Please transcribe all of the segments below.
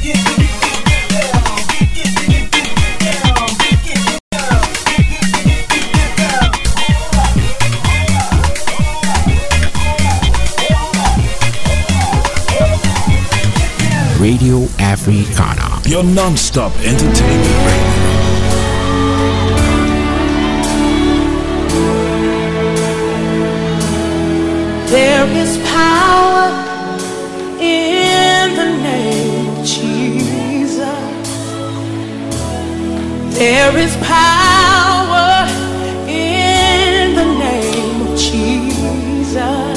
Radio Africana, your non-stop entertainment radio. There is power in the name of Jesus. There is power in the name of Jesus.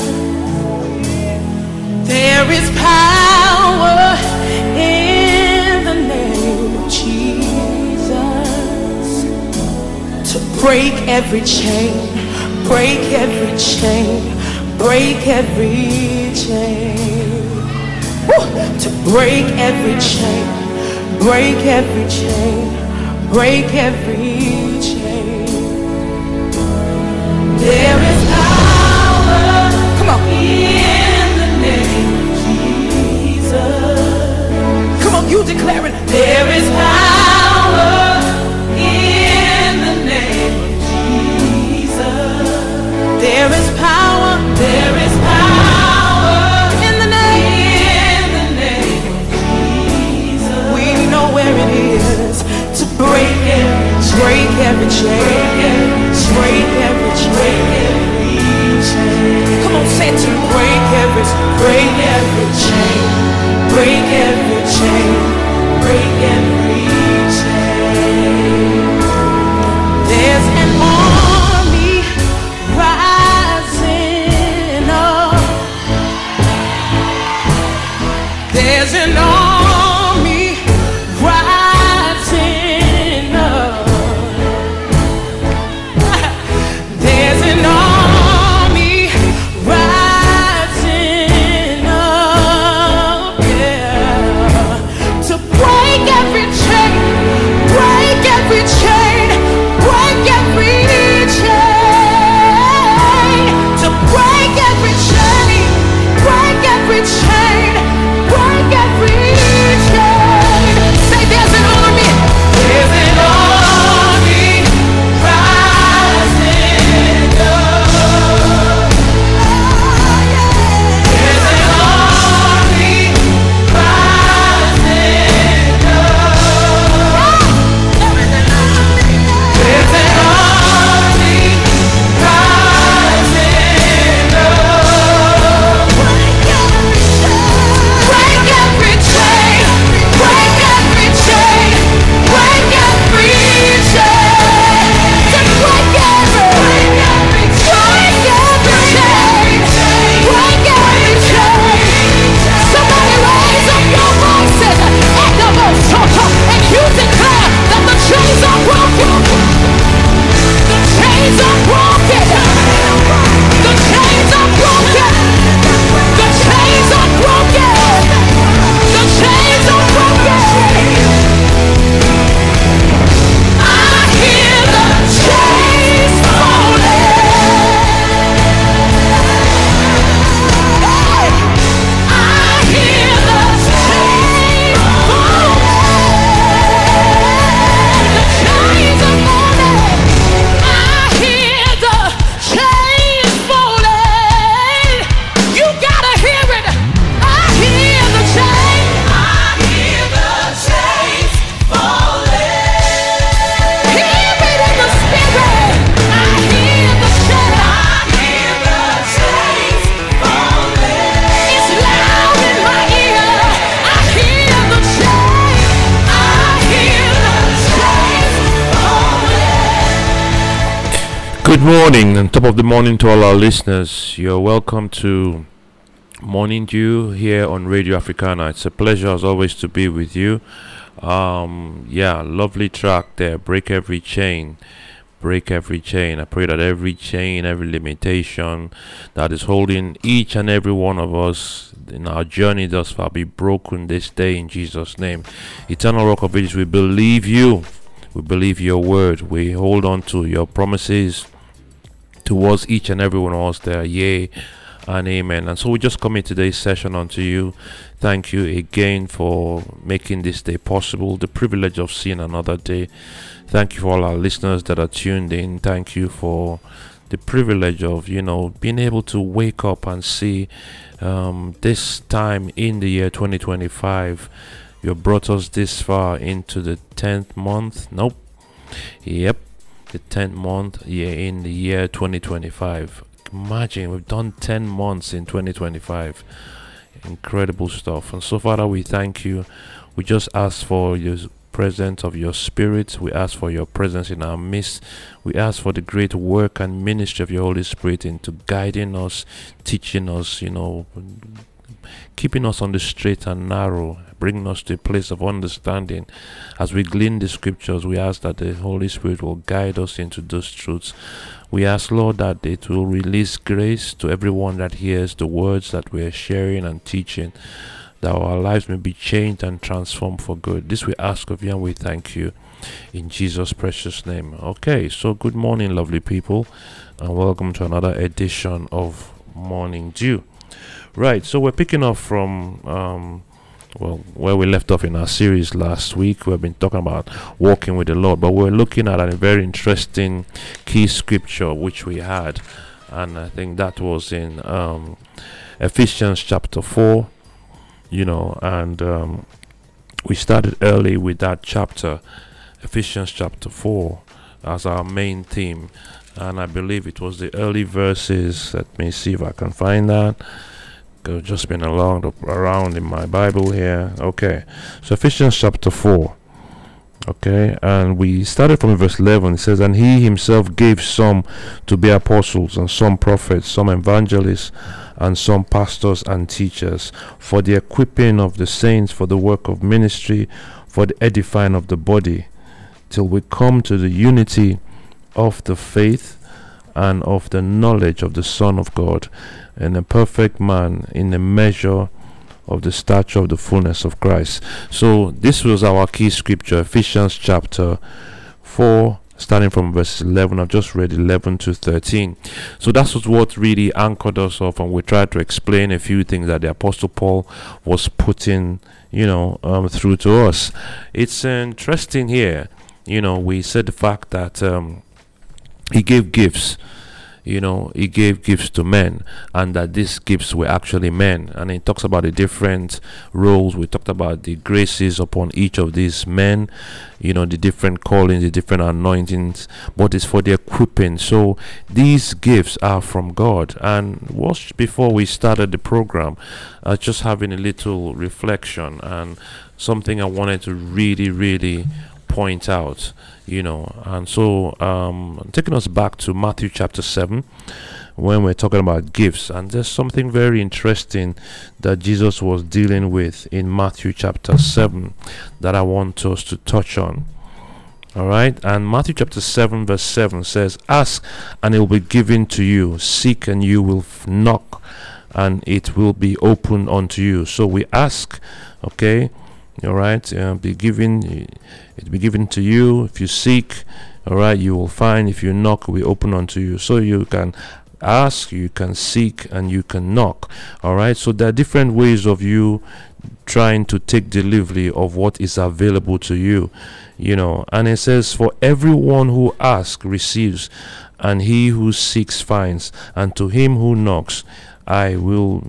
There is power in the name of Jesus to break every chain, break every chain. Break every chain. Woo! To break every chain, break every chain, break every chain. There is power, come on, in the name of Jesus. Come on, you declare it. There is power in the name of Jesus. There is power. There is power in the name of Jesus. We know where it is to break every chain, break every chain. Come on, say it to me. Break every chain, break every chain, break every chain. There's an army rising up. There's an army rising up. There's an army rising up, yeah, to break every chain, break every chain, break every chain, to break every chain, break every chain, break every chain. Say there's an army rising up. There's an army rising up. There's an army rising up. Break every chain, break every chain, break every chain, to break every chain, break every chain. Somebody raise up your voices and you declare that the chains are broken. The chains are broken. The chains are broken. The chains are broken. The chains are broken. I hear the chains falling. I hear the chains falling. The chains are falling. I hear the chains falling. You gotta hear it. I hear the chains. I hear the chains falling. Hear it in the spirit. I hear the chains. I hear the chains falling. It's loud in my ear. I hear the chains. I hear the chains falling. Good morning, and top of the morning to all our listeners. You're welcome to Morning Dew here on Radio Africana. It's a pleasure as always to be with you. Lovely track there. Break every chain. Break every chain. I pray that every chain, every limitation that is holding each and every one of us in our journey thus far be broken this day in Jesus' name. Eternal Rock of Ages, we believe you. We believe your word. We hold on to your promises towards each and every one of us there. Yea and amen. And so we just commit today's session unto you. Thank you again for making this day possible, the privilege of seeing another day. Thank you for all our listeners that are tuned in. Thank you for the privilege of, being able to wake up and see this time in the year 2025. You brought us this far into the 10th month. Yep, the 10th month in the year 2025. Imagine we've done 10 months in 2025. Incredible stuff. And so, Father, we thank you. We just ask for your presence of your Spirit. We ask for your presence in our midst. We ask for the great work and ministry of your Holy Spirit into guiding us, teaching us, keeping us on the straight and narrow, bringing us to a place of understanding. As we glean the scriptures, we ask that the Holy Spirit will guide us into those truths. We ask, Lord, that it will release grace to everyone that hears the words that we are sharing and teaching, that our lives may be changed and transformed for good. This we ask of you, and we thank you in Jesus' precious name. Okay, so good morning, lovely people, and welcome to another edition of Morning Dew. Right, so we're picking up from where we left off in our series last week. We've been talking about walking with the Lord, but we're looking at a very interesting key scripture which we had, and I think that was in Ephesians chapter 4. And we started early with that chapter, Ephesians chapter 4, as our main theme, and I believe it was the early verses. Let me see if I can find that. I've just been around in my Bible here. Okay, so Ephesians chapter 4. Okay, and we started from verse 11. It says, "And he himself gave some to be apostles, and some prophets, some evangelists, and some pastors and teachers, for the equipping of the saints, for the work of ministry, for the edifying of the body, till we come to the unity of the faith and of the knowledge of the Son of God, and a perfect man in the measure of the stature of the fullness of Christ." So this was our key scripture, Ephesians chapter 4, starting from verse 11. I've just read 11 to 13. So that's what really anchored us off, and we tried to explain a few things that the Apostle Paul was putting, through to us. It's interesting here. We said the fact that he gave gifts. He gave gifts to men, and that these gifts were actually men. And he talks about the different roles. We talked about the graces upon each of these men, the different callings, the different anointings, but it's for the equipping. So these gifts are from God. And before we started the program, just having a little reflection and something I wanted to really, really point out, and so taking us back to Matthew chapter 7, when we're talking about gifts, and there's something very interesting that Jesus was dealing with in Matthew chapter 7 that I want us to touch on. All right, and Matthew chapter 7 verse 7 says, "Ask and it will be given to you, seek and you will knock and it will be opened unto you." So we ask, okay, all right, it'll be given to you. If you seek, all right, you will find. If you knock, it will be open unto you. So you can ask, you can seek, and you can knock. All right, so there are different ways of you trying to take delivery of what is available to you, and it says, "For everyone who asks receives, and he who seeks finds, and to him who knocks it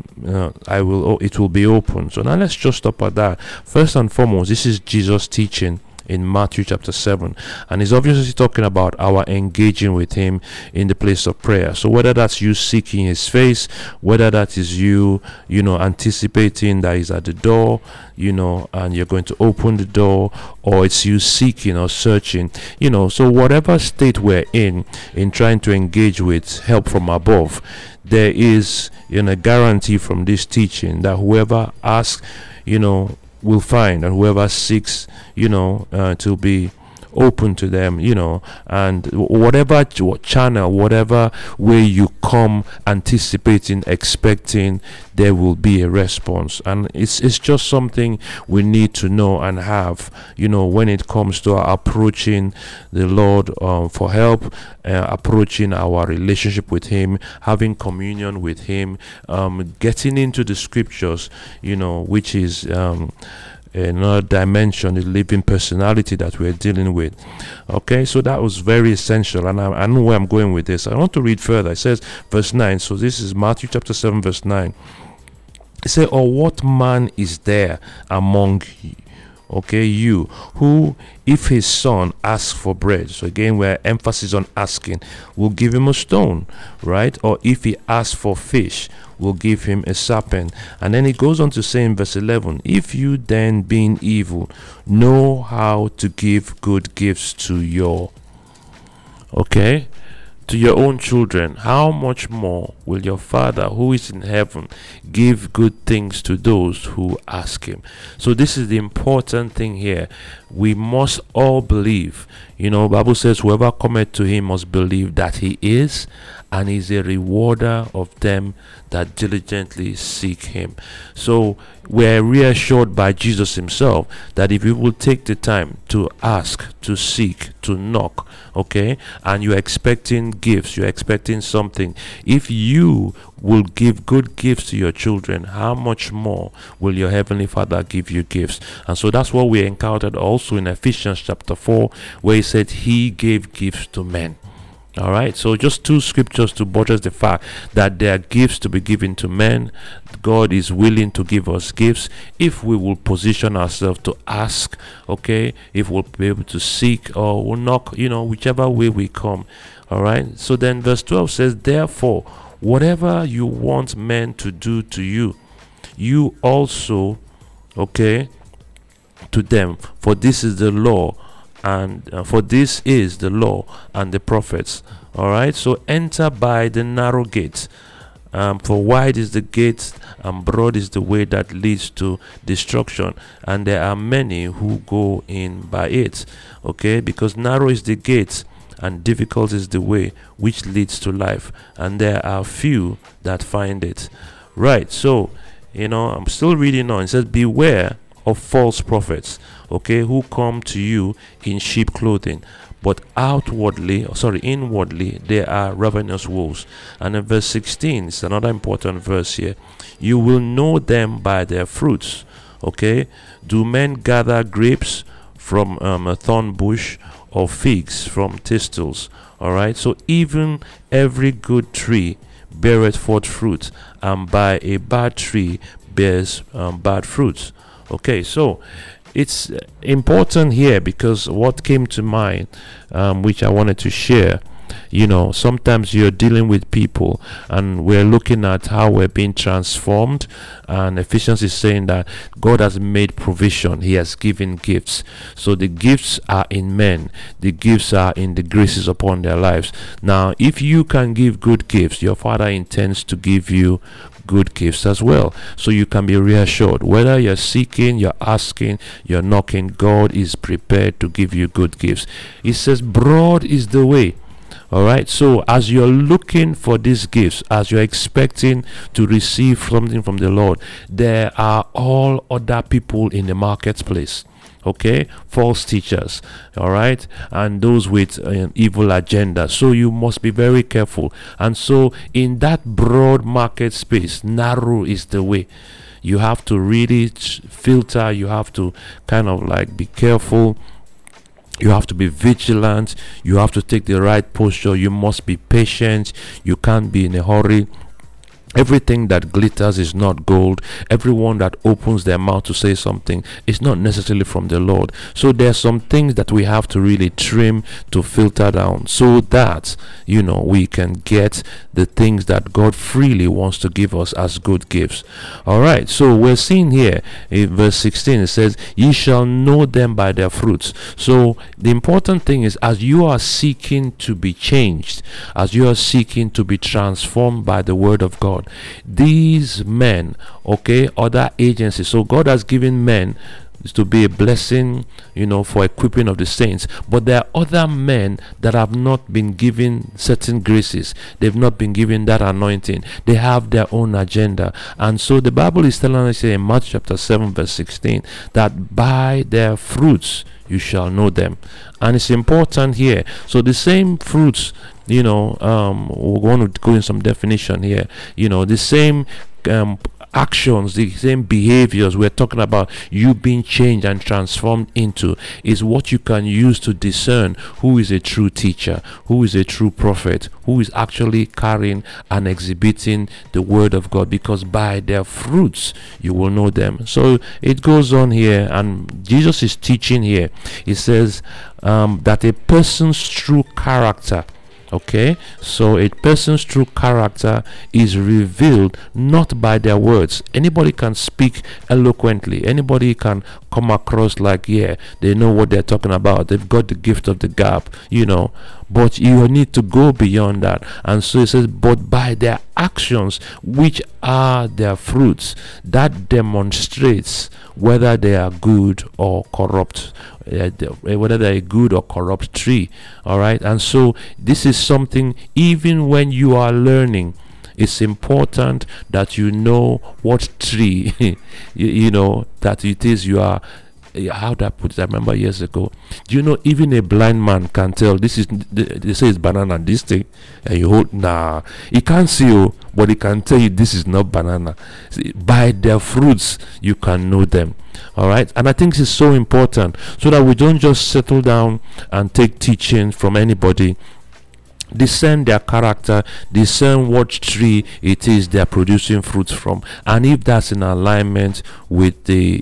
will be open." So now let's just stop at that. First and foremost, this is Jesus teaching in Matthew chapter 7, and he's obviously talking about our engaging with him in the place of prayer. So whether that's you seeking his face, whether that is you anticipating that he's at the door, and you're going to open the door, or it's you seeking or searching, so whatever state we're in trying to engage with help from above, there is a guarantee from this teaching that whoever asks, will find, and whoever seeks, to be open to them, and whatever channel, whatever way you come anticipating, expecting, there will be a response. And it's just something we need to know and have, when it comes to approaching the Lord for help, approaching our relationship with Him, having communion with Him, getting into the scriptures, which is another dimension, the living personality that we're dealing with. Okay, so that was very essential, and I know where I'm going with this. I want to read further. It says, verse 9. So this is Matthew chapter 7, verse 9. It says, or what man is there among you, who, if his son asks for bread, so again we're emphasis on asking, will give him a stone, right? Or if he asks for fish, will give him a serpent. And then he goes on to say in verse 11, if you then, being evil, know how to give good gifts to your own children, how much more will your Father who is in heaven give good things to those who ask Him? So this is the important thing here. We must all believe. Bible says whoever cometh to Him must believe that He is, and is a rewarder of them that diligently seek Him. So we're reassured by Jesus Himself that if you will take the time to ask, to seek, to knock, and you're expecting gifts, you're expecting something, if you will give good gifts to your children, how much more will your Heavenly Father give you gifts? And so that's what we encountered also in Ephesians chapter 4, where He said He gave gifts to men. All right, so just two scriptures to buttress the fact that there are gifts to be given to men. God is willing to give us gifts if we will position ourselves to ask, if we'll be able to seek or we'll knock, whichever way we come. All right, so then verse 12 says, therefore, whatever you want men to do to you, you also, to them, for this is the law. And for this is the law and the prophets. All right, so enter by the narrow gate, for wide is the gate and broad is the way that leads to destruction, and there are many who go in by it. Because narrow is the gate and difficult is the way which leads to life, and there are few that find it. Right, so I'm still reading on. It says, beware of false prophets, who come to you in sheep clothing, but inwardly they are ravenous wolves. And in verse 16, it's another important verse here. You will know them by their fruits. Do men gather grapes from a thorn bush, or figs from thistles? All right, so even every good tree beareth forth fruit, and by a bad tree bears bad fruits. So it's important here, because what came to mind, which I wanted to share, sometimes you're dealing with people and we're looking at how we're being transformed, and Ephesians is saying that God has made provision. He has given gifts. So the gifts are in men. The gifts are in the graces upon their lives. Now, if you can give good gifts, your Father intends to give you good gifts as well. So you can be reassured, whether you're seeking, you're asking, you're knocking, God is prepared to give you good gifts. He says broad is the way. All right, so as you're looking for these gifts, as you're expecting to receive something from the Lord, there are all other people in the marketplace. False teachers, all right, and those with evil agenda. So you must be very careful. And so in that broad market space, narrow is the way. You have to really filter. You have to kind of be careful. You have to be vigilant. You have to take the right posture. You must be patient. You can't be in a hurry. Everything that glitters is not gold. Everyone that opens their mouth to say something is not necessarily from the Lord. So there are some things that we have to really trim, to filter down, so that we can get the things that God freely wants to give us as good gifts. All right, so we're seeing here in verse 16, it says, ye shall know them by their fruits. So the important thing is, as you are seeking to be changed, as you are seeking to be transformed by the word of God, these men, other agencies, so God has given men is to be a blessing, for equipping of the saints. But there are other men that have not been given certain graces. They've not been given that anointing. They have their own agenda. And so the Bible is telling us here in Matthew chapter 7 verse 16 that by their fruits you shall know them. And it's important here. So the same fruits, we're going to go in some definition here. The same actions, the same behaviors we're talking about you being changed and transformed into is what you can use to discern who is a true teacher, who is a true prophet, who is actually carrying and exhibiting the word of God, because by their fruits you will know them. So it goes on here, and Jesus is teaching here. He says that a person's true character, okay, so a person's true character is revealed not by their words. Anybody can speak eloquently, anybody can come across like they know what they're talking about, they've got the gift of the gab, but you need to go beyond that. And so it says, but by their actions, which are their fruits, that demonstrates whether they are good or corrupt, whether they're a good or corrupt tree. All right. And so this is something, even when you are learning, it's important that you know what tree that it is you are. How do I put it? I remember years ago. Do you know even a blind man can tell this is? They say it's banana. This thing, and you hold. Nah, he can't see you, but he can tell you this is not banana. See, by their fruits you can know them. All right, and I think this is so important so that we don't just settle down and take teaching from anybody. Discern their character, discern what tree it is they're producing fruits from, and if that's in alignment with the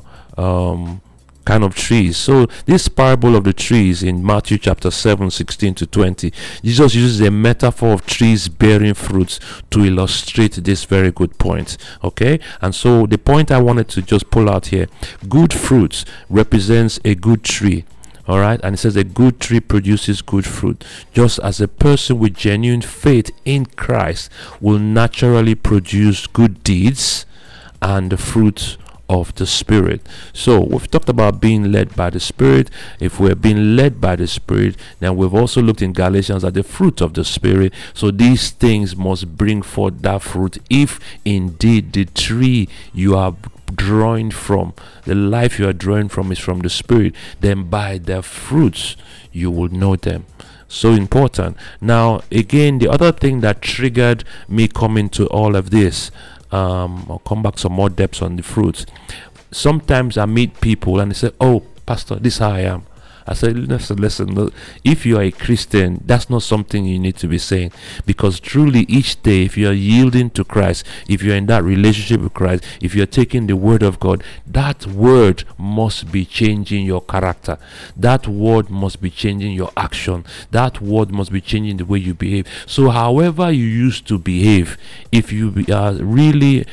kind of trees. So this parable of the trees in Matthew chapter 7 16 to 20, Jesus uses a metaphor of trees bearing fruits to illustrate this very good point. Okay, and so the point I wanted to just pull out here, good fruits represents a good tree. All right, and it says a good tree produces good fruit, just as a person with genuine faith in Christ will naturally produce good deeds and the fruit of the Spirit. So we've talked about being led by the Spirit. If we're being led by the Spirit, then we've also looked in Galatians at the fruit of the Spirit. So these things must bring forth that fruit if indeed the tree you are drawing from, the life you are drawing from, is from the Spirit. Then by their fruits you will know them. So important. Now again, the other thing that triggered me coming to all of this, I'll come back some more depths on the fruits. Sometimes I meet people and they say, "Oh, Pastor, this is how I am." I said, listen, if you are a Christian, that's not something you need to be saying, because truly each day, if you are yielding to Christ, if you're in that relationship with Christ, if you're taking the word of God, that word must be changing your character. That word must be changing your action. That word must be changing the way you behave. So however you used to behave, if you are really,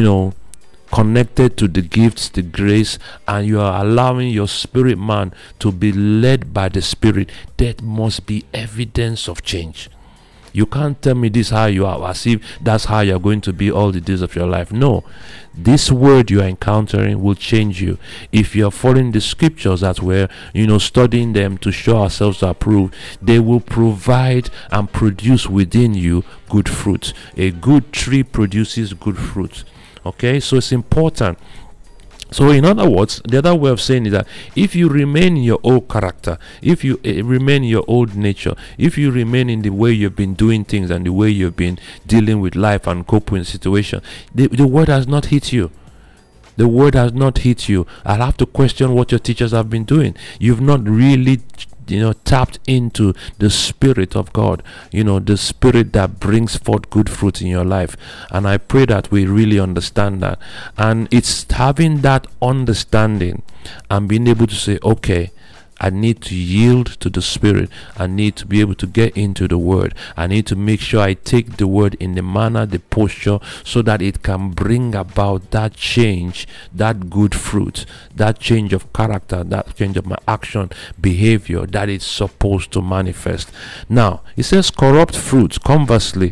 connected to the gifts, the grace, and you are allowing your spirit man to be led by the Spirit, that must be evidence of change. You can't tell me this how you are, as if that's how you're going to be all the days of your life. No, this word you are encountering will change you. If you're following the scriptures as we're studying them to show ourselves approved, they will provide and produce within you good fruit. A good tree produces good fruit. Okay, so it's important. So in other words, the other way of saying is that if you remain in your old character, if you remain in your old nature, if you remain in the way you've been doing things and the way you've been dealing with life and coping with situation, the word has not hit you. The word has not hit you. I'll have to question what your teachers have been doing. You've not really tapped into the Spirit of God, the Spirit that brings forth good fruit in your life. And I pray that we really understand that. And it's having that understanding and being able to say, okay, I need to yield to the Spirit. I need to be able to get into the Word. I need to make sure I take the Word in the manner, the posture, so that it can bring about that change, that good fruit, that change of character, that change of my action, behavior that it's supposed to manifest. Now, it says corrupt fruits, conversely,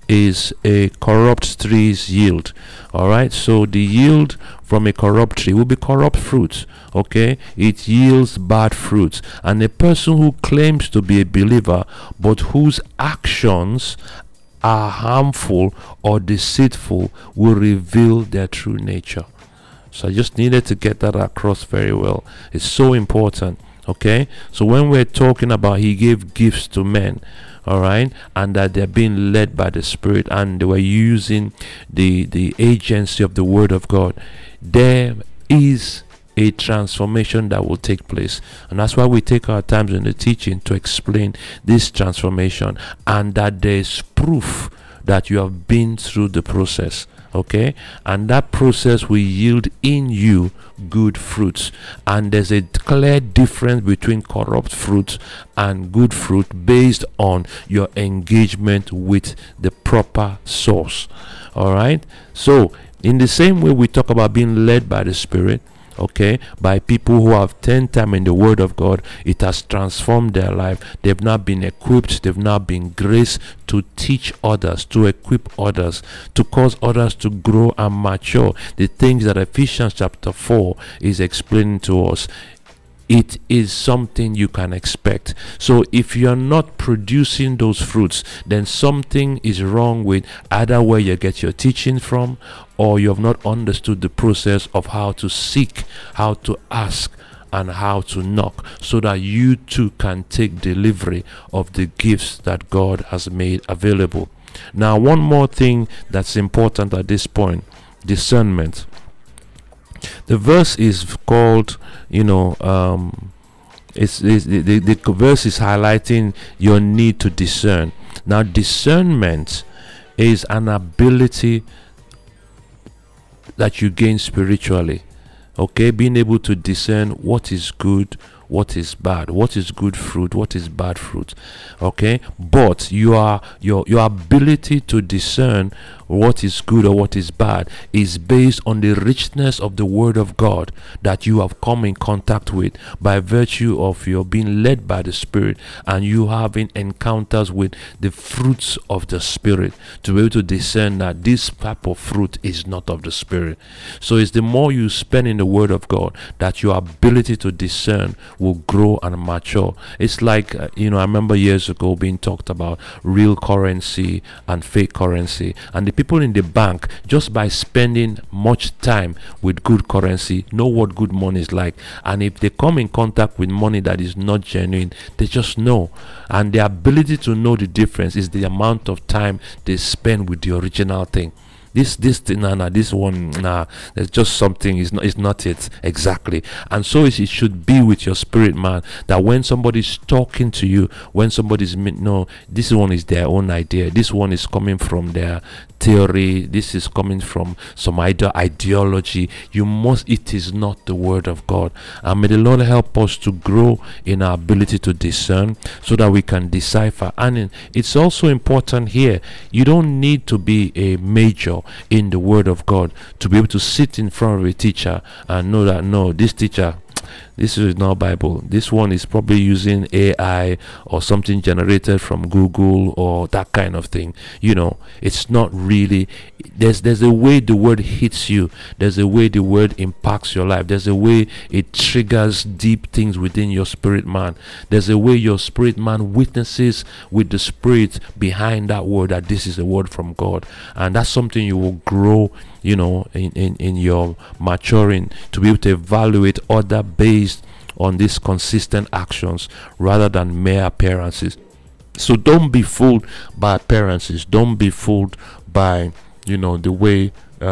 is a corrupt tree's yield. All right, so the yield from a corrupt tree will be corrupt fruit. Okay, it yields bad fruits. And a person who claims to be a believer but whose actions are harmful or deceitful will reveal their true nature. So I just needed to get that across very well. It's so important. Okay, so when we're talking about he gave gifts to men, all right, and that they're being led by the Spirit and they were using the agency of the Word of God, there is a transformation that will take place. And that's why we take our times in the teaching to explain this transformation, and that there is proof that you have been through the process. Okay, and that process will yield in you good fruits. And there's a clear difference between corrupt fruit and good fruit based on your engagement with the proper source. All right, so in the same way we talk about being led by the Spirit, okay, by people who have spent time in the Word of God, it has transformed their life. They've now been equipped, they've now been graced to teach others, to equip others, to cause others to grow and mature. The things that Ephesians chapter 4 is explaining to us, it is something you can expect. So if you're not producing those fruits, then something is wrong with either where you get your teaching from, or you have not understood the process of how to seek, how to ask, and how to knock, so that you too can take delivery of the gifts that God has made available. Now, one more thing that's important at this point: discernment. The verse is called, the verse is highlighting your need to discern. Now, discernment is an ability that you gain spiritually. Okay, being able to discern what is good, what is bad, what is good fruit, what is bad fruit. Okay, but your ability to discern what is good or what is bad is based on the richness of the Word of God that you have come in contact with by virtue of your being led by the Spirit and you having encounters with the fruits of the Spirit to be able to discern that this type of fruit is not of the Spirit. So it's the more you spend in the Word of God that your ability to discern will grow and mature. It's like I remember years ago being talked about real currency and fake currency, and the people in the bank, just by spending much time with good currency, know what good money is like. And if they come in contact with money that is not genuine, they just know. And the ability to know the difference is the amount of time they spend with the original thing. This one, there's just something, it's not it exactly. And so it should be with your spirit, man, that when somebody's talking to you, when somebody's this one is their own idea, this one is coming from their theory, this is coming from some ideology, it is not the Word of God. And may the Lord help us to grow in our ability to discern so that we can decipher. And it's also important here, you don't need to be a major in the Word of God to be able to sit in front of a teacher and know that this teacher, this is not Bible. This one is probably using AI or something generated from Google or that kind of thing. It's not really. There's a way the word hits you. There's a way the word impacts your life. There's a way it triggers deep things within your spirit man. There's a way your spirit man witnesses with the Spirit behind that word that this is a word from God, and that's something you will grow in your maturing to be able to evaluate other based on these consistent actions rather than mere appearances. So don't be fooled by appearances. Don't be fooled by the way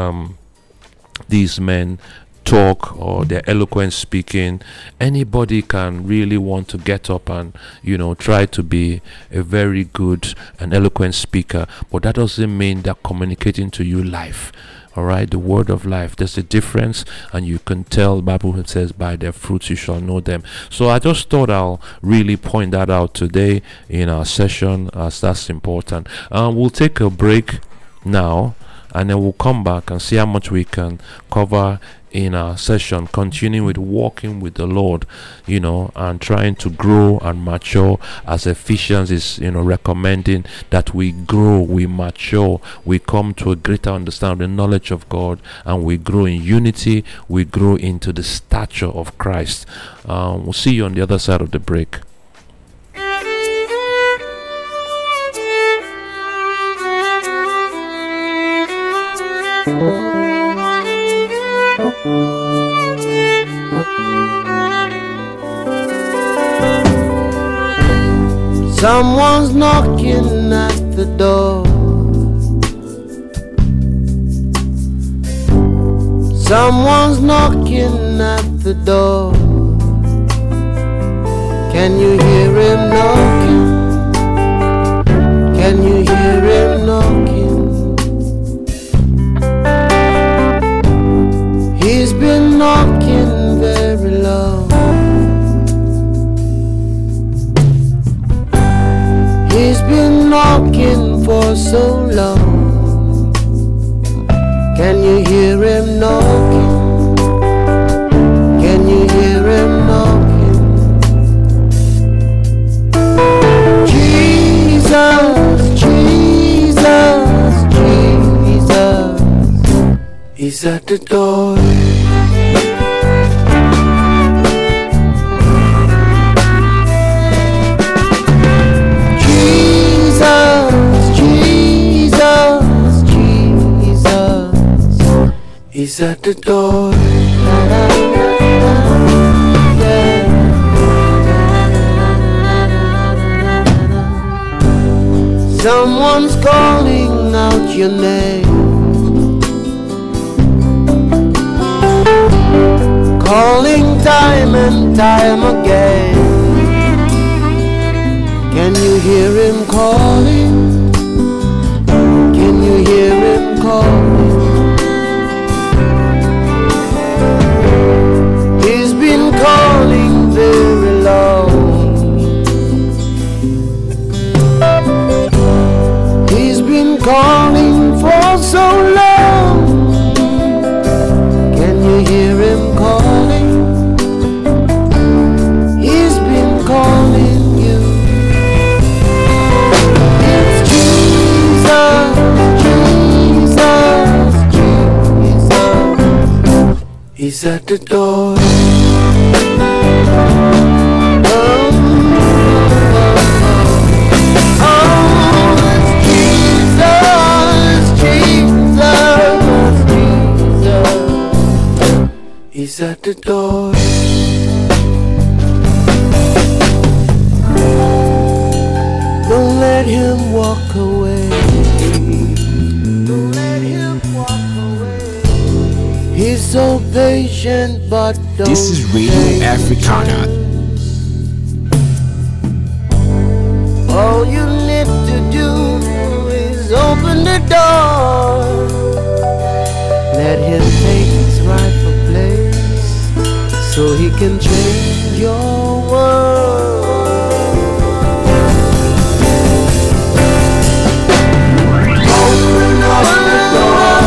these men talk or their eloquent speaking. Anybody can really want to get up and try to be a very good and eloquent speaker, but that doesn't mean they're communicating to you life. All right, the word of life. There's a difference, and you can tell. The Bible says, "By their fruits you shall know them." So I just thought I'll really point that out today in our session, as that's important. We'll take a break now, and then we'll come back and see how much we can cover in our session, continuing with walking with the Lord, and trying to grow and mature, as Ephesians is recommending that we grow, we mature, we come to a greater understanding of the knowledge of God, and we grow in unity, we grow into the stature of Christ. We'll see you on the other side of the break. Someone's knocking at the door. Someone's knocking at the door. Can you hear him knocking? Can you hear him knocking? He's been knocking very long. He's been knocking for so long. Can you hear him knocking? Can you hear him knocking? Jesus, Jesus, Jesus, he's at the door. He's at the door. Someone's calling out your name, calling time and time again. Can you hear him calling? Can you hear him calling? Calling very long. He's been calling for so long. Can you hear him calling? He's been calling you. It's Jesus, Jesus, Jesus. He's at the door. He's at the door. Don't let him walk away. Don't let him walk away. He's so patient, but don't. This is Radio Africana. All you need to do is open the door. Let him take his rightful place, so he can change your world. Open up the door.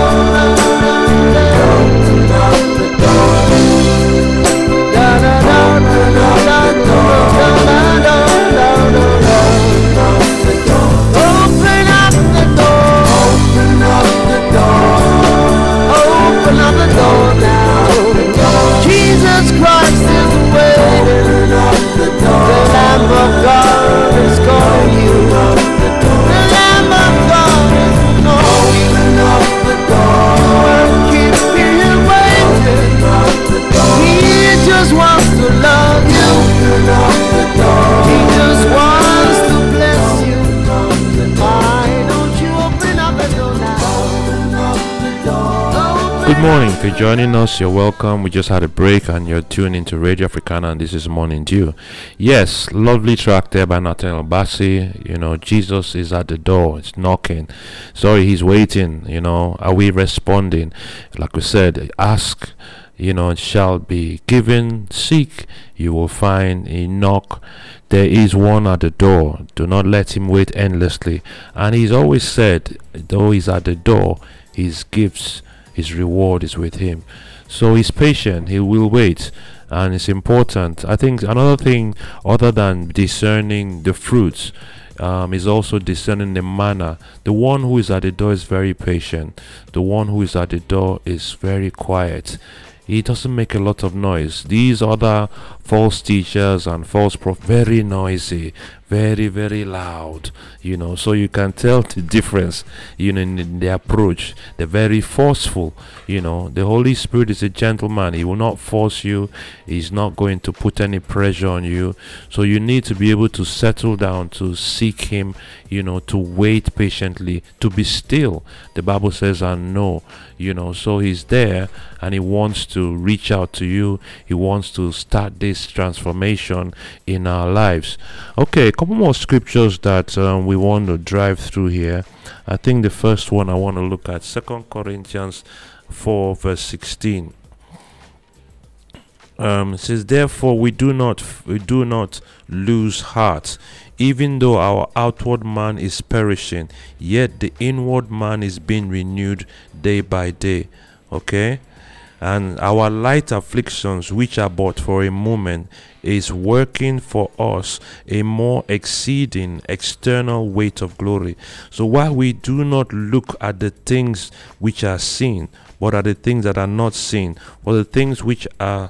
Open up the door. Da da da da da da da da da da da. Open up the door. Open up the door. Open up the door now. Jesus Christ is waiting. The Lamb of God is calling you. The Lamb of God is knocking. Open up the door. Keep being waiting. He just wants to love you. He just wants to bless you. Why don't you open up the door now? Good morning. If you're joining us, you're welcome. We just had a break and you're tuned into Radio Africana, and this is Morning Dew. Yes, lovely track there by Nathaniel Bassey. Jesus is at the door. It's knocking. Sorry, he's waiting. Are we responding? Like we said, ask, it shall be given. Seek, you will find. A knock, there is one at the door. Do not let him wait endlessly. And he's always said, though he's at the door, his gifts, his reward is with him. So he's patient, he will wait, and it's important. I think another thing other than discerning the fruits is also discerning the manner. The one who is at the door is very patient. The one who is at the door is very quiet. He doesn't make a lot of noise. These other false teachers and false prophets, very noisy, very, very loud, so you can tell the difference, in the approach. They're very forceful, The Holy Spirit is a gentleman. He will not force you. He's not going to put any pressure on you. So you need to be able to settle down, to seek him, to wait patiently, to be still. The Bible says, and know, so he's there and he wants to reach out to you. He wants to start this transformation in our lives. Okay, a couple more scriptures that we want to drive through here. I think the first one I want to look at 2 Corinthians 4 verse 16. It says, therefore we do not lose heart, even though our outward man is perishing, yet the inward man is being renewed day by day. Okay, and our light afflictions, which are but for a moment, is working for us a more exceeding external weight of glory. So while we do not look at the things which are seen, but at the things that are not seen, for the things which are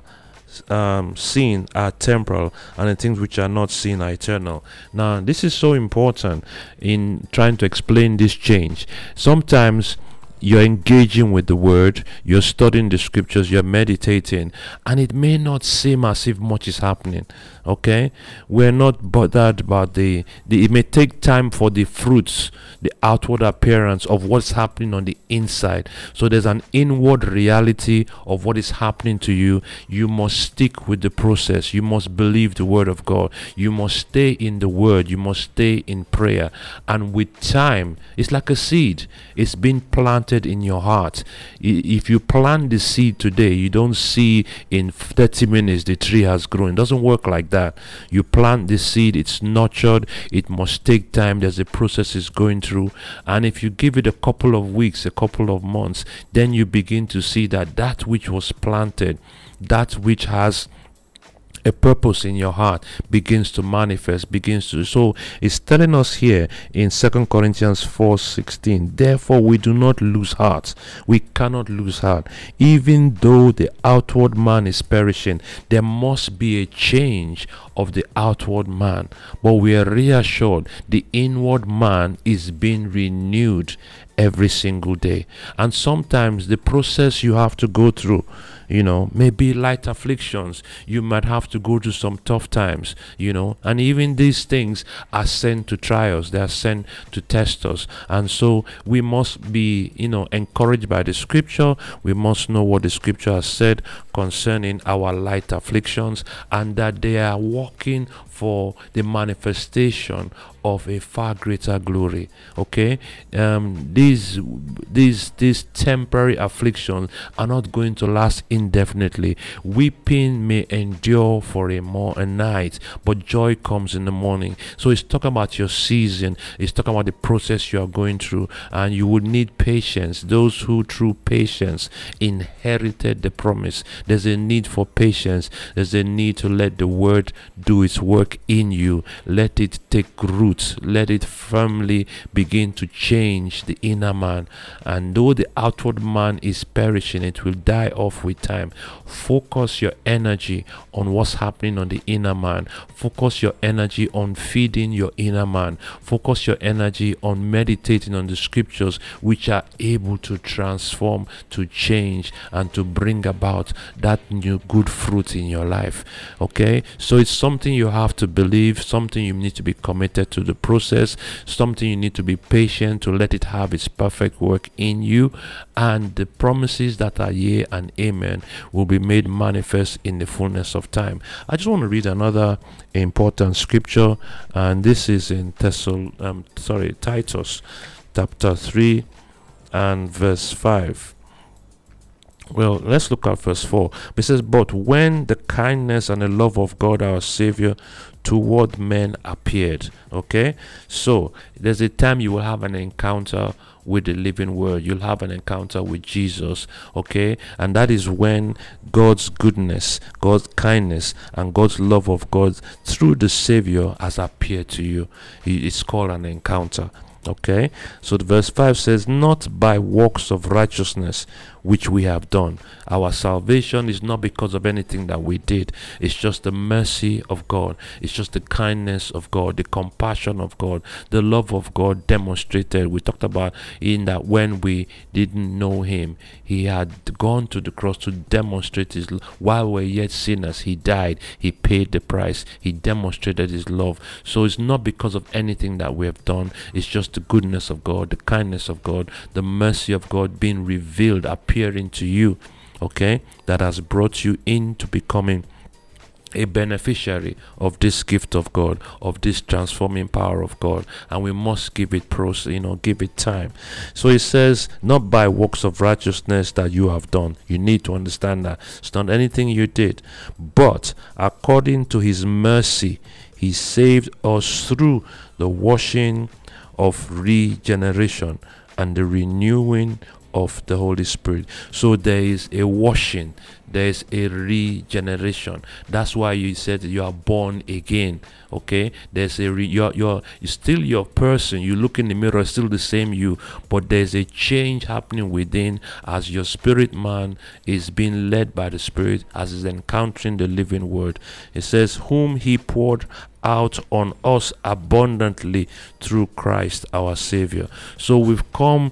seen are temporal, and the things which are not seen are eternal. Now, this is so important in trying to explain this change. Sometimes you're engaging with the word, you're studying the scriptures, you're meditating, and it may not seem as if much is happening. Okay, we're not bothered about it may take time for the fruits, the outward appearance of what's happening on the inside. So there's an inward reality of what is happening to you. You must stick with the process. You must believe the word of God. You must stay in the word. You must stay in prayer. And with time, it's like a seed. It's been planted in your heart. If you plant the seed today, you don't see in 30 minutes the tree has grown. It doesn't work like that. You plant the seed, it's nurtured, it must take time. There's a process it's going through, and if you give it a couple of weeks, a couple of months, then you begin to see that which was planted, that which has a purpose in your heart, begins to manifest, so it's telling us here in 2 Corinthians 4:16, therefore we do not lose heart. We cannot lose heart. Even though the outward man is perishing, there must be a change of the outward man, but we are reassured the inward man is being renewed every single day. And sometimes the process you have to go through, maybe light afflictions, you might have to go through some tough times, and even these things are sent to try us, they are sent to test us. And so we must be encouraged by the scripture. We must know what the scripture has said concerning our light afflictions, and that they are working for the manifestation of a far greater glory. Okay, these temporary afflictions are not going to last indefinitely. Weeping may endure for a night, but joy comes in the morning. So it's talking about your season. It's talking about the process you are going through, and you would need patience. Those who through patience inherited the promise. There's a need for patience. There's a need to let the word do its work in you. Let it take root. Let it firmly begin to change the inner man. And though the outward man is perishing, it will die off with time. Focus your energy on what's happening on the inner man. Focus your energy on feeding your inner man. Focus your energy on meditating on the scriptures, which are able to transform, to change, and to bring about that new good fruit in your life. Okay, so it's something you have to believe, something you need to be committed to the process, something you need to be patient to let it have its perfect work in you, and the promises that are yea and amen will be made manifest in the fullness of time. I just want to read another important scripture, and this is in Titus chapter 3 and verse 5. Well, let's look at verse 4. It says, but when the kindness and the love of God our Savior toward men appeared. Okay, so there's a time you will have an encounter with the living word. You'll have an encounter with Jesus, okay? And that is when God's goodness, God's kindness, and God's love of God through the Savior has appeared to you. It's called an encounter. Okay, so the verse 5 says, not by works of righteousness which we have done. Our salvation is not because of anything that we did. It's just the mercy of God. It's just the kindness of God, the compassion of God, the love of God demonstrated. We talked about in that when we didn't know him, he had gone to the cross to demonstrate his love. While we're yet sinners, he died. He paid the price. He demonstrated his love. So it's not because of anything that we have done. It's just the goodness of God, the kindness of God, the mercy of God being revealed, appearing to you, okay, that has brought you into becoming a beneficiary of this gift of God, of this transforming power of God. And we must give it give it time. So it says, not by works of righteousness that you have done. You need to understand that it's not anything you did, but according to his mercy, he saved us through the washing of regeneration and the renewing of the Holy Spirit. So there is a washing, there is a regeneration. That's why you said you are born again. Okay, there's you're still your person. You look in the mirror, still the same you, but there's a change happening within as your spirit man is being led by the Spirit, as is encountering the living word. It says, whom he poured out on us abundantly through Christ our Savior. So we've come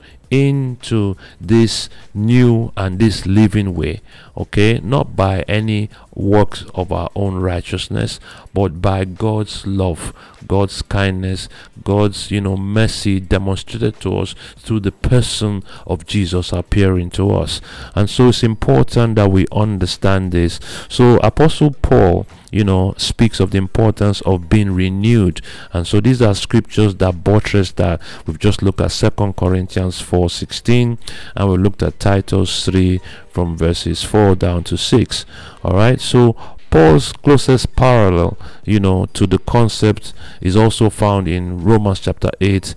into this new and this living way, okay, not by any works of our own righteousness, but by God's love, God's kindness, God's mercy demonstrated to us through the person of Jesus appearing to us. And so it's important that we understand this. So Apostle Paul speaks of the importance of being renewed. And so these are scriptures that buttress that. We've just looked at 2 Corinthians 4:16, and we looked at Titus 3 from verses 4 down to 6. All right, so Paul's closest parallel, to the concept is also found in Romans chapter 8,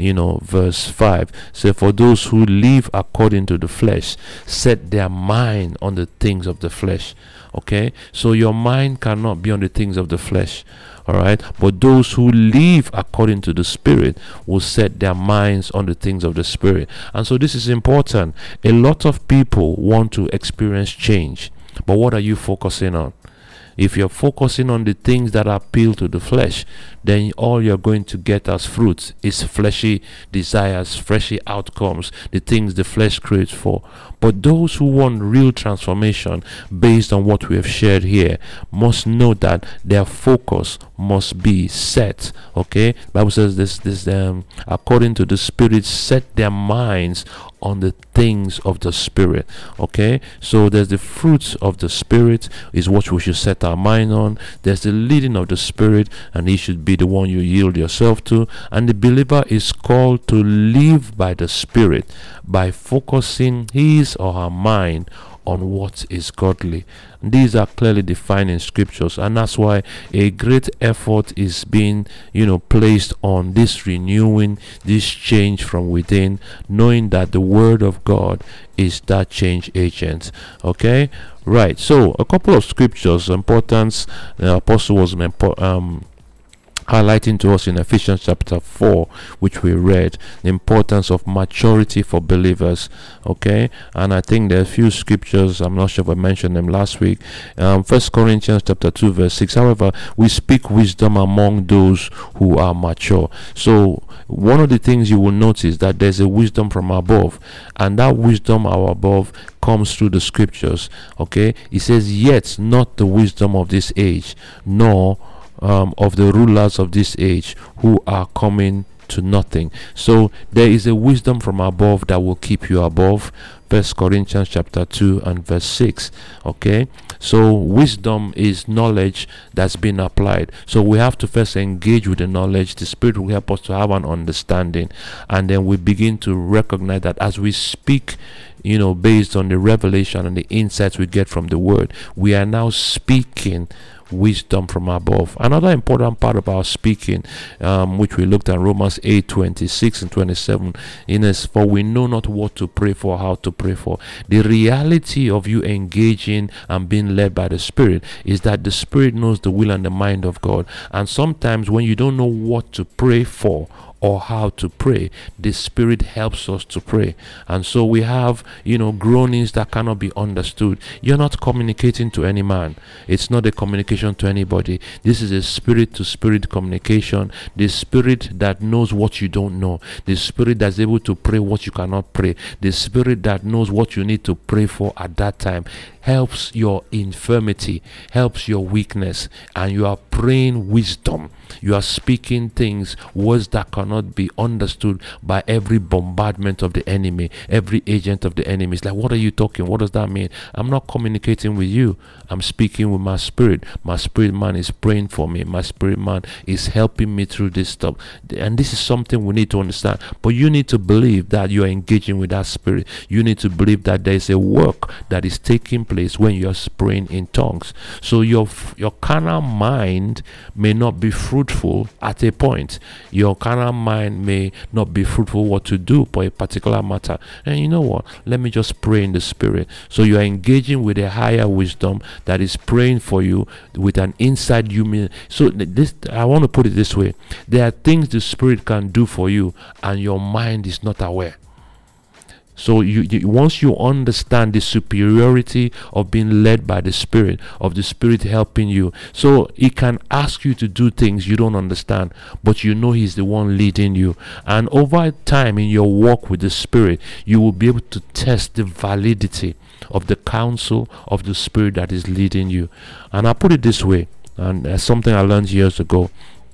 verse 5. So for those who live according to the flesh, set their mind on the things of the flesh. Okay, so your mind cannot be on the things of the flesh. All right, but those who live according to the Spirit will set their minds on the things of the Spirit. And so this is important. A lot of people want to experience change, but what are you focusing on? If you're focusing on the things that appeal to the flesh, then all you're going to get as fruits is fleshy desires, fleshy outcomes, the things the flesh craves for. But those who want real transformation based on what we have shared here must know that their focus must be set. Okay, the Bible says this according to the Spirit, set their minds on the things of the Spirit. Okay, so there's the fruits of the Spirit is what we should set our mind on. There's the leading of the Spirit, and he should be the one you yield yourself to. And the believer is called to live by the Spirit by focusing his or her mind on what is godly. These are clearly defined in scriptures, and that's why a great effort is being placed on this renewing, this change from within, knowing that the word of God is that change agent. Okay, right. So a couple of scriptures importance the apostle was highlighting to us in Ephesians chapter 4, which we read, the importance of maturity for believers. Okay, and I think there are a few scriptures, I'm not sure if I mentioned them last week. 1 Corinthians chapter 2 verse 6, however, we speak wisdom among those who are mature. So one of the things you will notice that there's a wisdom from above, and that wisdom above comes through the scriptures. Okay, it says, yet not the wisdom of this age, nor of the rulers of this age who are coming to nothing. So there is a wisdom from above that will keep you above. First Corinthians chapter 2 and verse 6. Okay, so wisdom is knowledge that's been applied. So we have to first engage with the knowledge. The Spirit will help us to have an understanding, and then we begin to recognize that as we speak, based on the revelation and the insights we get from the Word, we are now speaking wisdom from above. Another important part of our speaking, which we looked at, Romans 8:26 and 27, is for we know not what to pray for, how to pray for. The reality of you engaging and being led by the Spirit is that the Spirit knows the will and the mind of God. And sometimes when you don't know what to pray for or how to pray, the Spirit helps us to pray. And so we have groanings that cannot be understood. You're not communicating to any man. It's not a communication to anybody. This is a spirit to spirit communication. The Spirit that knows what you don't know, the Spirit that's able to pray what you cannot pray, the Spirit that knows what you need to pray for at that time, helps your infirmity, helps your weakness, and you are praying wisdom. You are speaking things, words that cannot be understood by every bombardment of the enemy, every agent of the enemy. It's like, what are you talking? What does that mean? I'm not communicating with you. I'm speaking with my spirit. My spirit man is praying for me. My spirit man is helping me through this stuff. And this is something we need to understand. But you need to believe that you are engaging with that spirit. You need to believe that there is a work that is taking place when you are praying in tongues. So your carnal mind may not be fruitful at a point. Your carnal mind may not be fruitful what to do for a particular matter. And you know what? Let me just pray in the Spirit. So you are engaging with a higher wisdom that is praying for you with an inside human. So this, I want to put it this way: there are things the Spirit can do for you and your mind is not aware. So you once you understand the superiority of being led by the Spirit, of the Spirit helping you, so He can ask you to do things you don't understand, but you know He's the one leading you. And over time in your walk with the Spirit, you will be able to test the validity of the counsel of the Spirit that is leading you. And I put it this way, and something I learned years ago: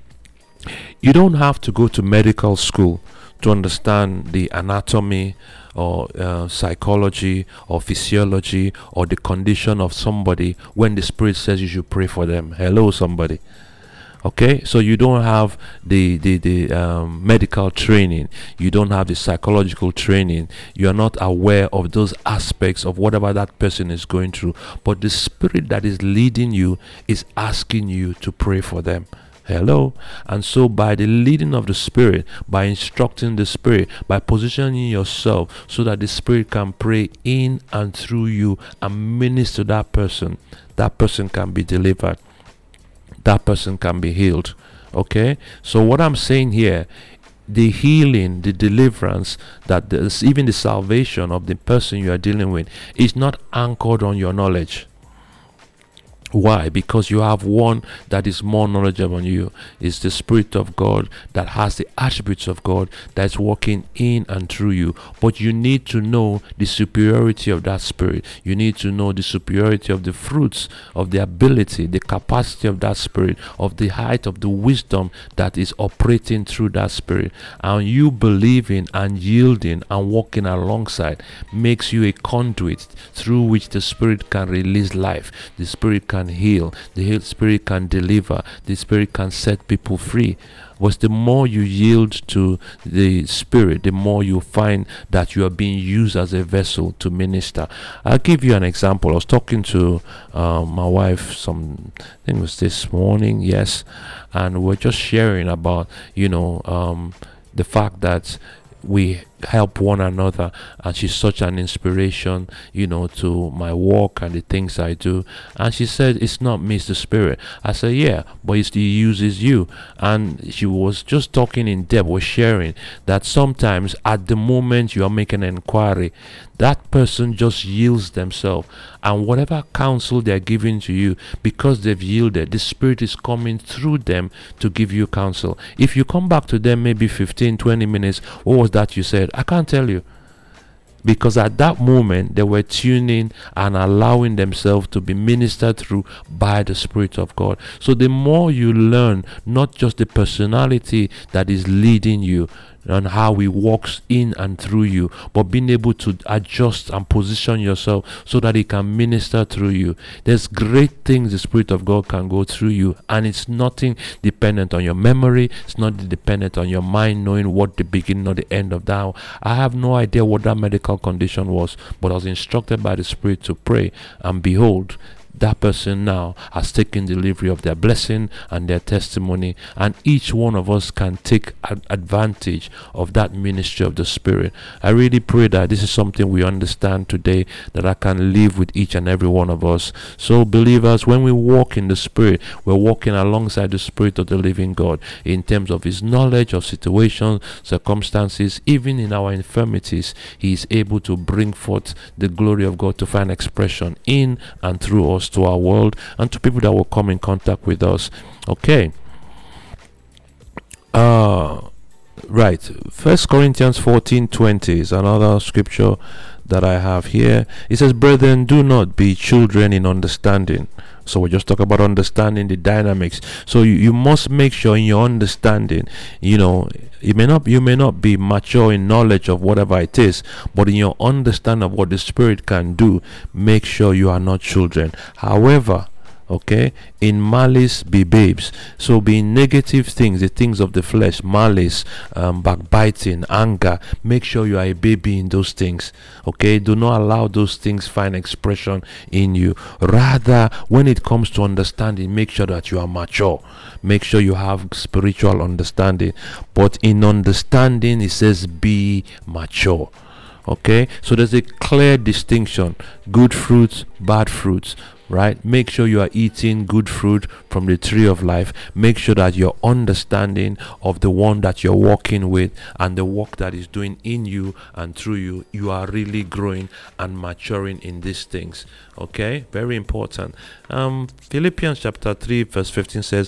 you don't have to go to medical school to understand the anatomy or psychology or physiology or the condition of somebody when the Spirit says you should pray for them. Hello, somebody. Okay, so you don't have the medical training, you don't have the psychological training, you are not aware of those aspects of whatever that person is going through, but the Spirit that is leading you is asking you to pray for them. Hello. And so by the leading of the Spirit, by instructing the Spirit, by positioning yourself so that the Spirit can pray in and through you and minister to that person can be delivered, that person can be healed. Okay, so what I'm saying here, the healing, the deliverance, that even the salvation of the person you are dealing with is not anchored on your knowledge. Why? Because you have one that is more knowledgeable than you. It's the Spirit of God that has the attributes of God that's working in and through you. But you need to know the superiority of that Spirit. You need to know the superiority of the fruits, of the ability, the capacity of that Spirit, of the height of the wisdom that is operating through that Spirit. And you believing and yielding and walking alongside makes you a conduit through which the Spirit can release life. The Spirit can heal, the Spirit can deliver, the Spirit can set people free. But the more you yield to the Spirit, the more you find that you are being used as a vessel to minister. I'll give you an example. I was talking to my wife I think it was this morning, yes, and we're just sharing about the fact that we help one another, and she's such an inspiration to my work and the things I do. And she said, it's not me, it's the Spirit. I said, yeah, but He uses you. And she was just talking in depth, was sharing that sometimes at the moment you are making an inquiry, that person just yields themselves, and whatever counsel they're giving to you, because they've yielded, the Spirit is coming through them to give you counsel. If you come back to them maybe 15-20 minutes, what was that you said? I can't tell you, because at that moment they were tuning and allowing themselves to be ministered through by the Spirit of God. So the more you learn, not just the personality that is leading you, and how he walks in and through you, but being able to adjust and position yourself so that he can minister through you. There's great things the Spirit of God can go through you, and it's nothing dependent on your memory. It's not dependent on your mind knowing what the beginning or the end of that. I have no idea what that medical condition was, but I was instructed by the Spirit to pray, and behold, that person now has taken delivery of their blessing and their testimony, and each one of us can take advantage of that ministry of the Spirit. I really pray that this is something we understand today, that I can live with each and every one of us. So believers, when we walk in the Spirit, we're walking alongside the Spirit of the living God in terms of his knowledge of situations, circumstances. Even in our infirmities, he is able to bring forth the glory of God to find expression in and through us, to our world, and to people that will come in contact with us. Okay. Right. 1 Corinthians 14:20 is another scripture that I have here. It says, "Brethren, do not be children in understanding." So we just talk about understanding the dynamics. So you must make sure in your understanding, you may not be mature in knowledge of whatever it is, but in your understanding of what the Spirit can do, make sure you are not children. However, okay, in malice be babes. So be in negative things, the things of the flesh, malice, backbiting, anger. Make sure you are a baby in those things. Okay, do not allow those things find expression in you. Rather, when it comes to understanding, make sure that you are mature. Make sure you have spiritual understanding. But in understanding, it says be mature. Okay, so there's a clear distinction: good fruits, bad fruits. Right? Make sure you are eating good fruit from the tree of life. Make sure that your understanding of the one that you're walking with and the work that is doing in you and through you, you are really growing and maturing in these things. Okay, very important. Philippians chapter 3 verse 15 says,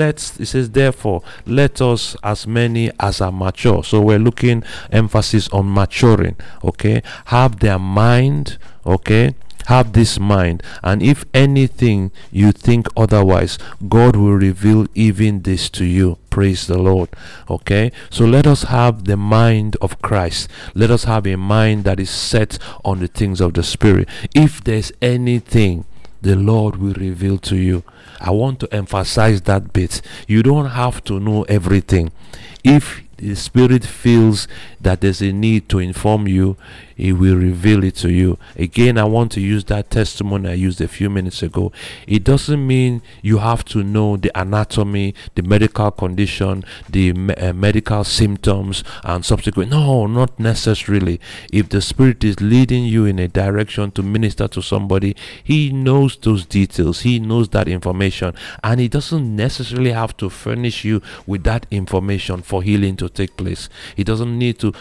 therefore, let us as many as are mature. So we're looking emphasis on maturing. Okay, have their mind. Okay, have this mind, and if anything you think otherwise, God will reveal even this to you. Praise the Lord. Okay, so let us have the mind of Christ. Let us have a mind that is set on the things of the Spirit. If there's anything, the Lord will reveal to you. I want to emphasize that bit. You don't have to know everything. If the Spirit feels that there's a need to inform you, He will reveal it to you. Again, I want to use that testimony I used a few minutes ago. It doesn't mean you have to know the anatomy, the medical condition, the medical symptoms and subsequent. No, not necessarily. If the Spirit is leading you in a direction to minister to somebody, He knows those details. He knows that information, and He doesn't necessarily have to furnish you with that information for healing to take place. He doesn't need to,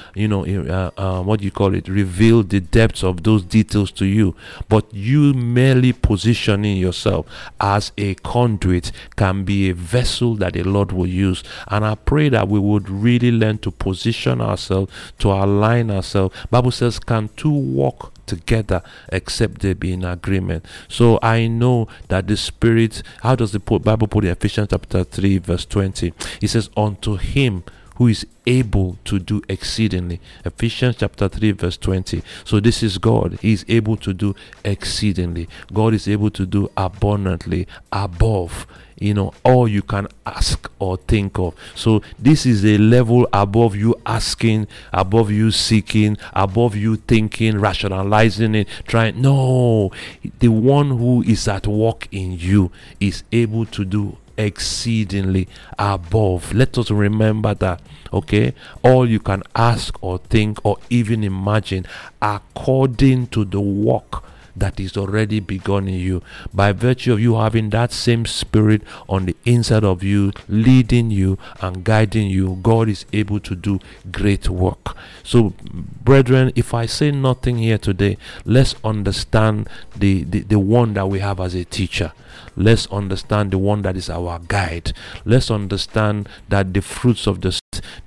reveal the depths of those details to you, but you merely positioning yourself as a conduit can be a vessel that the Lord will use. And I pray that we would really learn to position ourselves, to align ourselves. Bible says, can two walk together except they be in agreement? So I know that the Spirit, how does the Bible put in Ephesians chapter 3 verse 20? It says, unto Him who is able to do exceedingly. Ephesians chapter 3 verse 20. So this is God. He is able to do exceedingly. God is able to do abundantly, above, all you can ask or think of. So this is a level above you asking, above you seeking, above you thinking, rationalizing it, trying. No, the one who is at work in you is able to do exceedingly above. Let us remember that. Okay, all you can ask or think or even imagine, according to the work that is already begun in you, by virtue of you having that same Spirit on the inside of you, leading you and guiding you, God is able to do great work. So brethren, if I say nothing here today, let's understand the one that we have as a teacher. Let's understand the one that is our guide. Let's understand that the fruits of the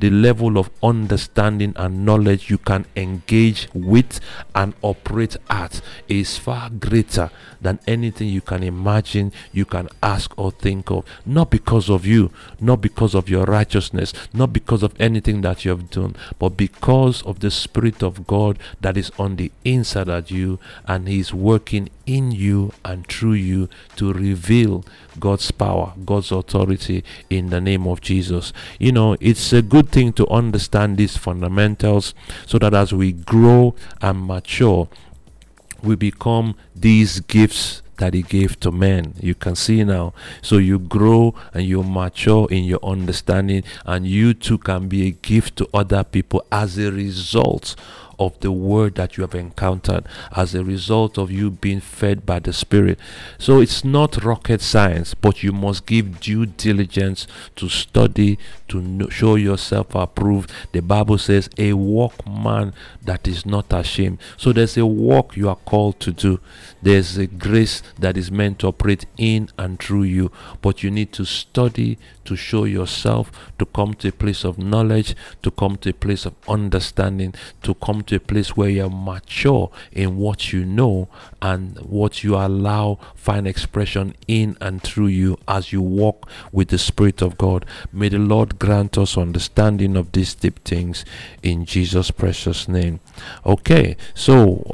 the level of understanding and knowledge you can engage with and operate at is far greater than anything you can imagine, you can ask or think of. Not because of you, not because of your righteousness, not because of anything that you have done, but because of the Spirit of God that is on the inside of you, and He's working in you and through you to reveal God's power, God's authority in the name of Jesus. It's a good thing to understand these fundamentals so that as we grow and mature, we become these gifts that He gave to men. You can see now. So you grow and you mature in your understanding, and you too can be a gift to other people as a result of the word that you have encountered, as a result of you being fed by the Spirit. So it's not rocket science, but you must give due diligence to study, to show yourself approved. The Bible says a workman that is not ashamed. So there's a work you are called to do. There's a grace that is meant to operate in and through you, but you need to study, to show yourself, to come to a place of knowledge, to come to a place of understanding, to come to a place where you're mature in what you know and what you allow find expression in and through you as you walk with the Spirit of God. May the Lord grant us understanding of these deep things in Jesus' precious name. Okay, so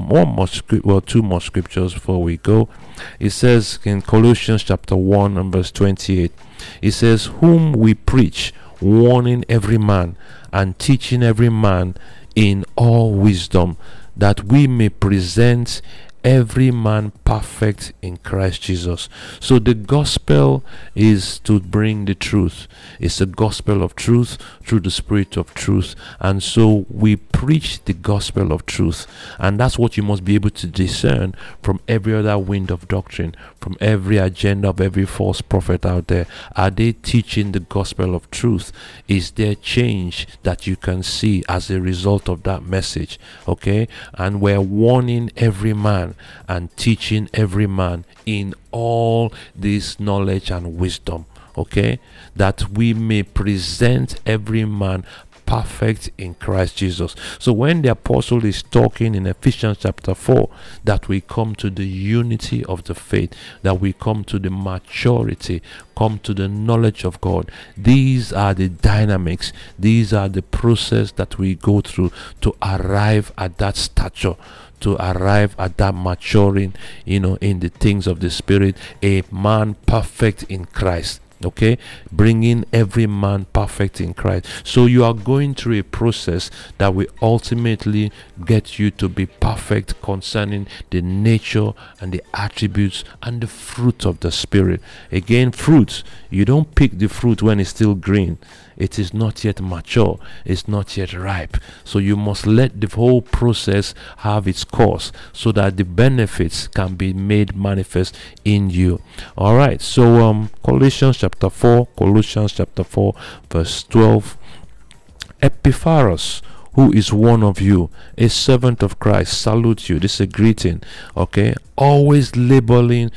two more scriptures before we go. It says in Colossians chapter 1 and verse 28, it says, whom we preach, warning every man and teaching every man in all wisdom, that we may present every man perfect in Christ Jesus. So the gospel is to bring the truth. It's a gospel of truth through the Spirit of truth. And so we preach the gospel of truth. And that's what you must be able to discern from every other wind of doctrine, from every agenda of every false prophet out there. Are they teaching the gospel of truth? Is there change that you can see as a result of that message? Okay? And we're warning every man and teaching every man in all this knowledge and wisdom, okay, that we may present every man perfect in Christ Jesus. So when the apostle is talking in Ephesians chapter 4, that we come to the unity of the faith, that we come to the maturity, come to the knowledge of God, these are the dynamics, these are the process that we go through to arrive at that stature, to arrive at that maturing, in the things of the Spirit, a man perfect in Christ. Okay, bringing every man perfect in Christ. So you are going through a process that will ultimately get you to be perfect concerning the nature and the attributes and the fruit of the Spirit. Again, fruits, you don't pick the fruit when it's still green. It is not yet mature, it's not yet ripe. So you must let the whole process have its course so that the benefits can be made manifest in you. All right, so Colossians chapter 4 verse 12. Epaphras, who is one of you, a servant of Christ, salute you. This is a greeting, okay? Always laboring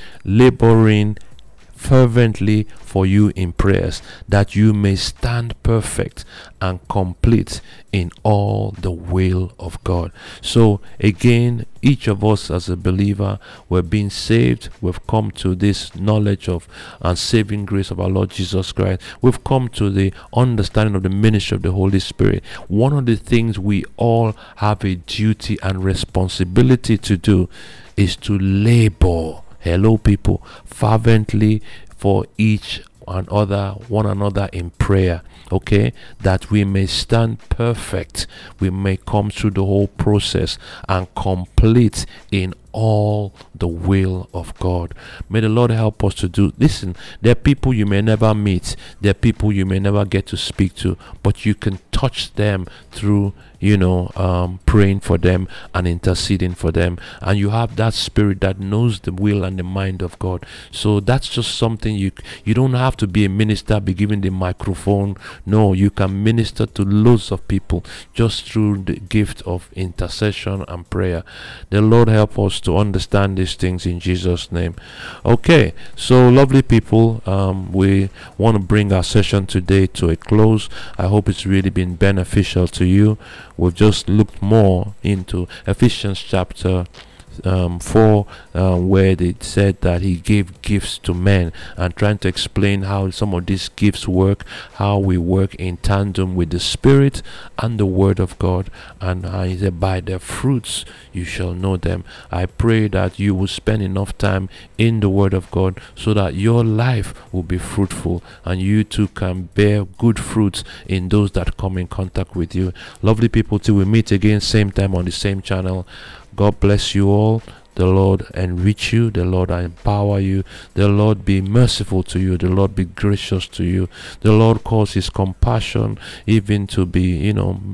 fervently for you in prayers, that you may stand perfect and complete in all the will of God. So again, each of us as a believer, we're being saved. We've come to this knowledge of and saving grace of our Lord Jesus Christ. We've come to the understanding of the ministry of the Holy Spirit. One of the things we all have a duty and responsibility to do is to labor, hello people, fervently for one another in prayer, okay, that we may stand perfect, we may come through the whole process and complete in all the will of God. May the Lord help us to do. Listen, there are people you may never meet, there are people you may never get to speak to, but you can touch them through praying for them and interceding for them, and you have that Spirit that knows the will and the mind of God. So that's just something you don't have to be a minister, be given the microphone. No, you can minister to loads of people just through the gift of intercession and prayer. The Lord help us to understand these things in Jesus' name. Okay, so lovely people, we want to bring our session today to a close. I hope it's really been beneficial to you. We've just looked more into Ephesians chapter 4, where they said that he gave gifts to men, and trying to explain how some of these gifts work, how we work in tandem with the Spirit and the Word of God, and he said, by their fruits you shall know them. I pray that you will spend enough time in the Word of God so that your life will be fruitful and you too can bear good fruits in those that come in contact with you. Lovely people, till we meet again, same time on the same channel. God bless you all. The Lord enrich you. The Lord empower you. The Lord be merciful to you. The Lord be gracious to you. The Lord cause his compassion even to be,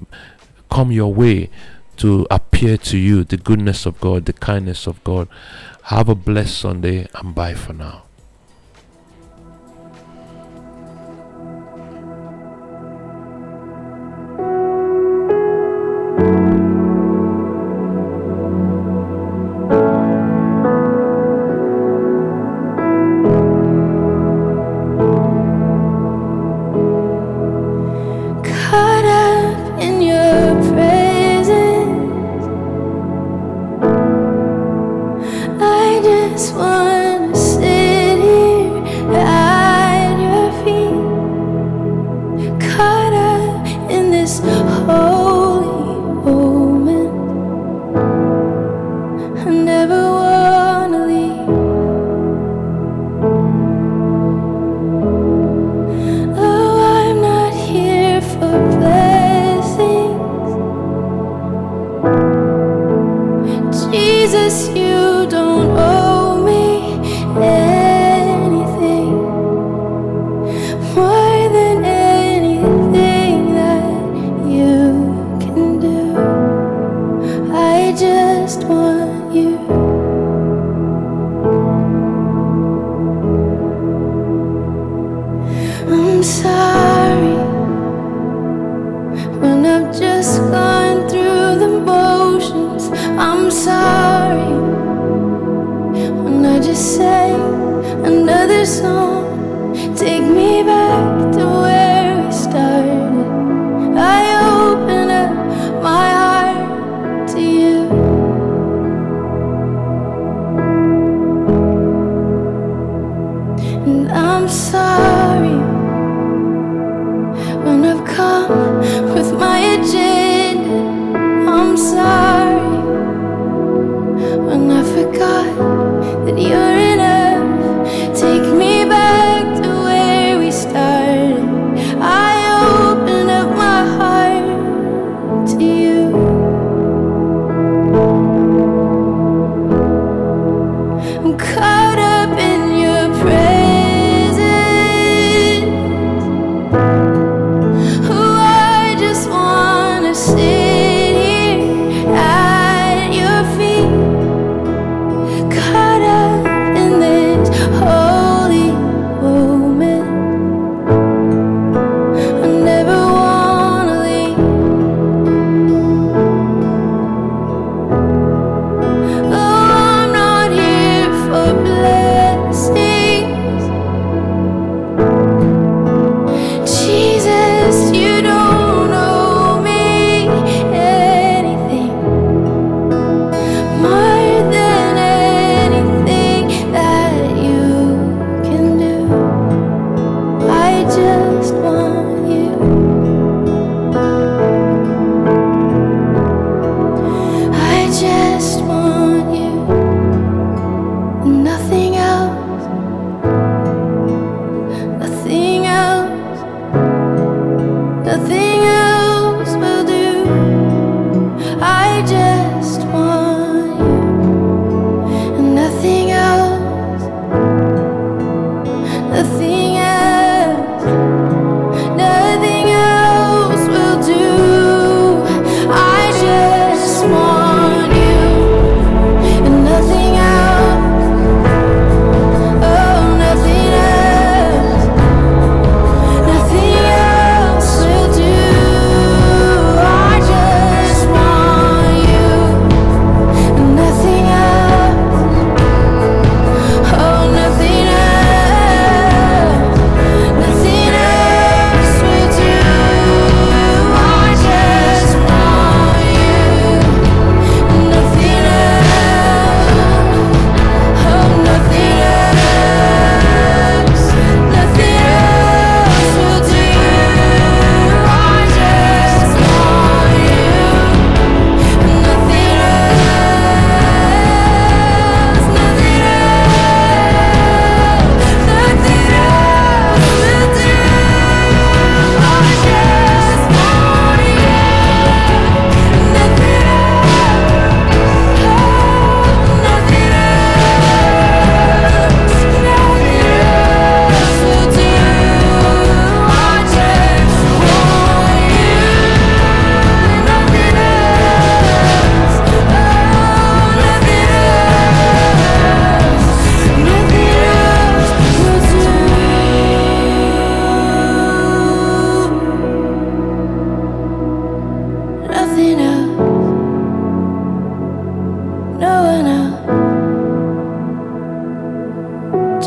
come your way, to appear to you, the goodness of God, the kindness of God. Have a blessed Sunday, and bye for now. Sit here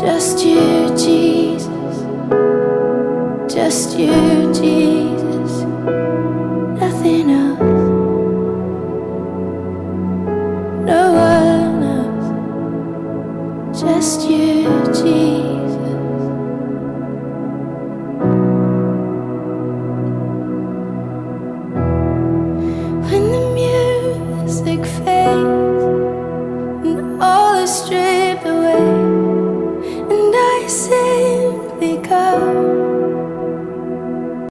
Just you, Jesus. Just you.